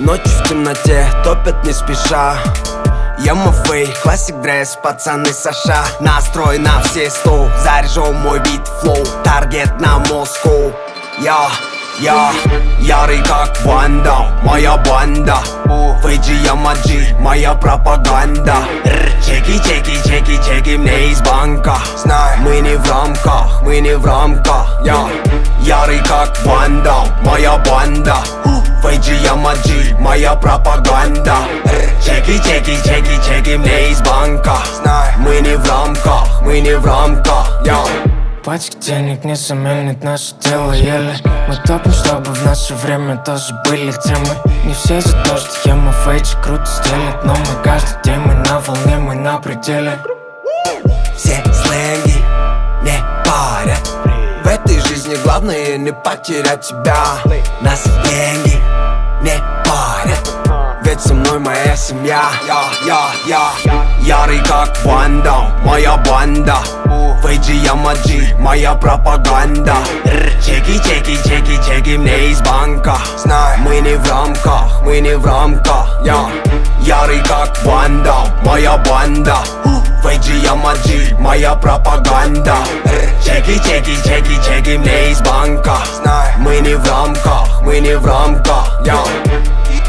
Ночью в темноте топят не спеша. Ямафей, классик дресс, пацаны США. Настрой на все 100, заряжу мой бит флоу. Таргет на Москву. Я ярый как Ванда, моя банда. Фейджи Ямаджи, моя пропаганда. Чеки мне из банка. Мы не в рамках, мы не в рамках. Я ярый как Ванда, моя банда. Фейджи Ямаджи, моя пропаганда. Чеки мне из банка. Мы не в рамках, мы не в рамках. Я пачки денег не заменит наше дело еле. Мы топим, чтобы в наше время тоже были темы. Не все за то, что Яма Фейджи круто стелит, но мы каждый день, мы на волне, мы на пределе. Все сленги не парят. В этой жизни главное не потерять тебя. Нас деньги не парят, ведь со мной моя семья. Я ярый как Ванда, моя банда. Фейджи Ямаджи, моя пропаганда. Чеки мне из банка. Мы не в рамках, мы не в рамках. Я ярый как Ванда, моя банда. Фейджи Ямаджи, моя пропаганда. Чеки мне из банка. Мы не в рамках, мы не в рамках. Я